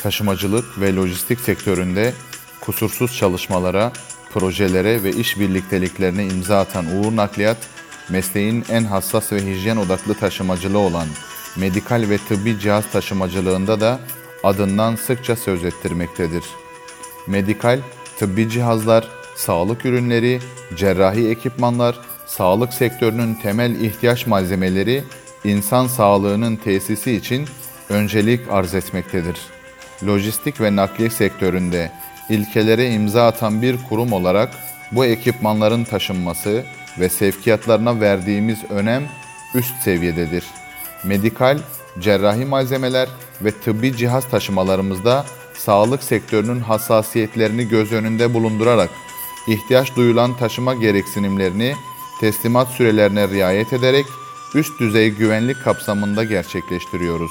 Taşımacılık ve lojistik sektöründe kusursuz çalışmalara, projelere ve iş birlikteliklerine imza atan Uğur Nakliyat, mesleğin en hassas ve hijyen odaklı taşımacılığı olan medikal ve tıbbi cihaz taşımacılığında da adından sıkça söz ettirmektedir. Medikal, tıbbi cihazlar, sağlık ürünleri, cerrahi ekipmanlar, sağlık sektörünün temel ihtiyaç malzemeleri, insan sağlığının tesisi için öncelik arz etmektedir. Lojistik ve nakliye sektöründe ilkelere imza atan bir kurum olarak bu ekipmanların taşınması ve sevkiyatlarına verdiğimiz önem üst seviyededir. Medikal, cerrahi malzemeler ve tıbbi cihaz taşımalarımızda sağlık sektörünün hassasiyetlerini göz önünde bulundurarak ihtiyaç duyulan taşıma gereksinimlerini teslimat sürelerine riayet ederek üst düzey güvenlik kapsamında gerçekleştiriyoruz.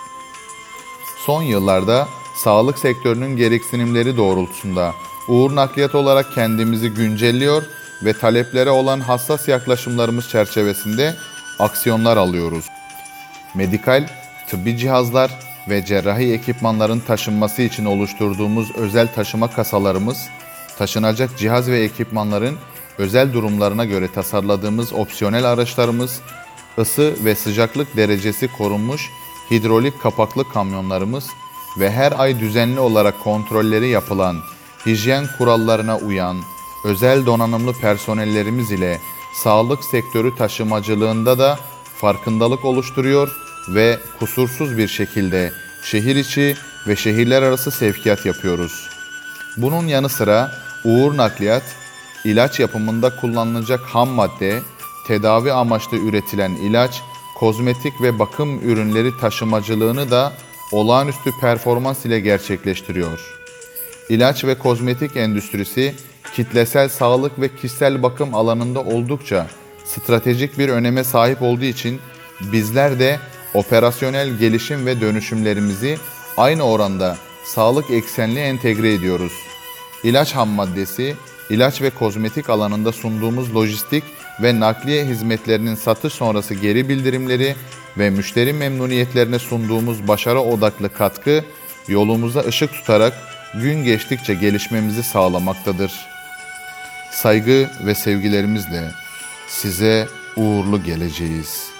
Son yıllarda sağlık sektörünün gereksinimleri doğrultusunda Uğur Nakliyat olarak kendimizi güncelliyor ve taleplere olan hassas yaklaşımlarımız çerçevesinde aksiyonlar alıyoruz. Medikal, tıbbi cihazlar ve cerrahi ekipmanların taşınması için oluşturduğumuz özel taşıma kasalarımız, taşınacak cihaz ve ekipmanların özel durumlarına göre tasarladığımız opsiyonel araçlarımız, ısı ve sıcaklık derecesi korunmuş hidrolik kapaklı kamyonlarımız ve her ay düzenli olarak kontrolleri yapılan, hijyen kurallarına uyan, özel donanımlı personellerimiz ile sağlık sektörü taşımacılığında da farkındalık oluşturuyor ve kusursuz bir şekilde şehir içi ve şehirler arası sevkiyat yapıyoruz. Bunun yanı sıra Uğur Nakliyat, ilaç yapımında kullanılacak ham madde, tedavi amaçlı üretilen ilaç, kozmetik ve bakım ürünleri taşımacılığını da olağanüstü performans ile gerçekleştiriyor. İlaç ve kozmetik endüstrisi, kitlesel sağlık ve kişisel bakım alanında oldukça stratejik bir öneme sahip olduğu için bizler de operasyonel gelişim ve dönüşümlerimizi aynı oranda sağlık eksenli entegre ediyoruz. İlaç ham maddesi, ilaç ve kozmetik alanında sunduğumuz lojistik ve nakliye hizmetlerinin satış sonrası geri bildirimleri ve müşteri memnuniyetlerine sunduğumuz başarı odaklı katkı yolumuza ışık tutarak gün geçtikçe gelişmemizi sağlamaktadır. Saygı ve sevgilerimizle size uğurlu geleceğiz.